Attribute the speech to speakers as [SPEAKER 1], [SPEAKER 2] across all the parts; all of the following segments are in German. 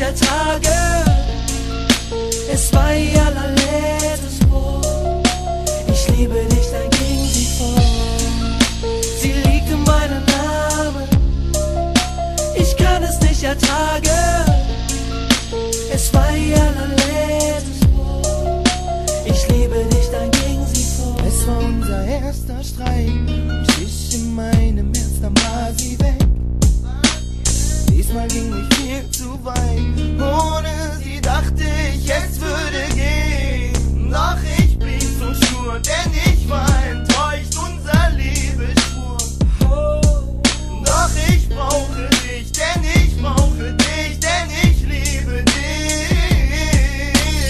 [SPEAKER 1] ertragen. Es war ihr allerletztes Wort. Ich liebe dich, dann ging sie vor. Sie liegt in meinem Namen. Ich kann es nicht ertragen. Es war ihr allerletztes Wort. Ich liebe dich, dann ging sie vor.
[SPEAKER 2] Es war unser erster Streit. Ich in meinem Herz, dann war sie weg. Diesmal ging ich viel zu weit. Ohne sie dachte ich, es würde gehen. Doch ich blieb so stur, denn ich war enttäuscht, unser Liebesschwur. Doch ich brauche dich, denn ich brauche dich, denn ich liebe dich.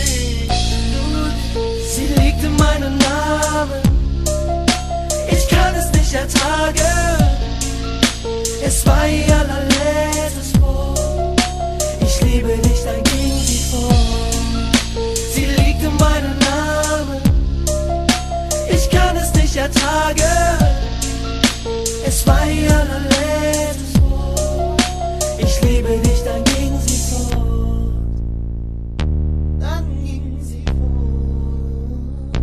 [SPEAKER 1] Sie liegt in meinem Namen. Ich kann es nicht ertragen. Es war ihr allerletztes Wort. Ich liebe dich, dann ging sie vor. Sie liegt in meinem Namen. Ich kann es nicht ertragen. Es war ihr allerletztes Wort. Ich liebe dich, dann ging sie fort.
[SPEAKER 2] Dann ging sie fort.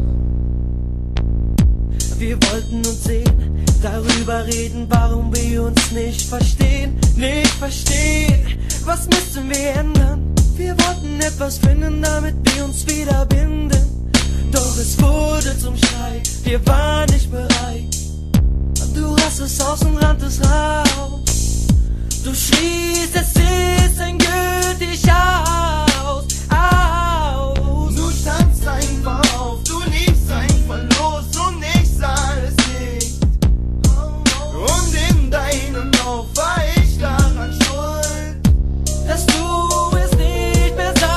[SPEAKER 1] Wir wollten uns sehen, darüber reden, warum wir uns nicht verstehen. Nicht verstehen, was müssen wir ändern? Wir wollten etwas finden, damit wir uns wieder binden. Doch es wurde zum Streit, wir waren nicht bereit. Und du hast es aus und ranntest raus. Du schriest, es ist endgültig aus, aus.
[SPEAKER 2] Du standst einfach auf, du liefst einfach los und ich sah es nicht. Und in deinem Lauf war ich daran schuld,
[SPEAKER 1] dass du es nicht mehr sagst.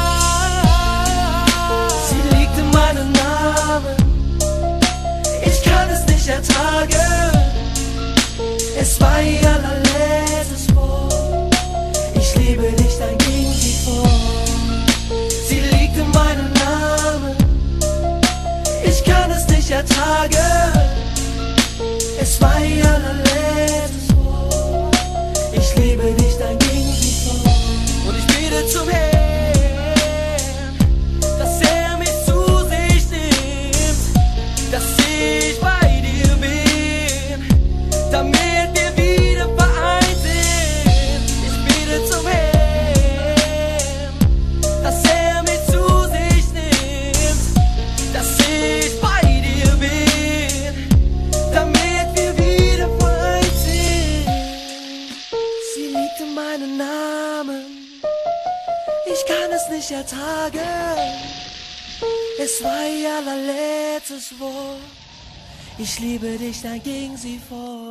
[SPEAKER 1] Sie liegt in meinem Namen. Ich kann es nicht ertragen. Es war ihr allerletztes Wort. Ich liebe dich, dann ging sie vor. Sie liegt in meinem Namen. Ich kann es nicht ertragen. Es war ihr allerletztes Wort. Ich liebe dich, dann ging sie vor. Und ich bete zum Herrn, dass er mich zu sich nimmt, dass ich bei dir bin, damit wir wieder vereint sind. Ich bete zum Herrn, dass er mich zu sich nimmt, dass ich bei dir bin, damit wir wieder vereint sind. Sie liegt in meinem Namen. Ich kann es nicht ertragen. Es war ihr allerletztes Wort. Ich liebe dich, dann ging sie vor.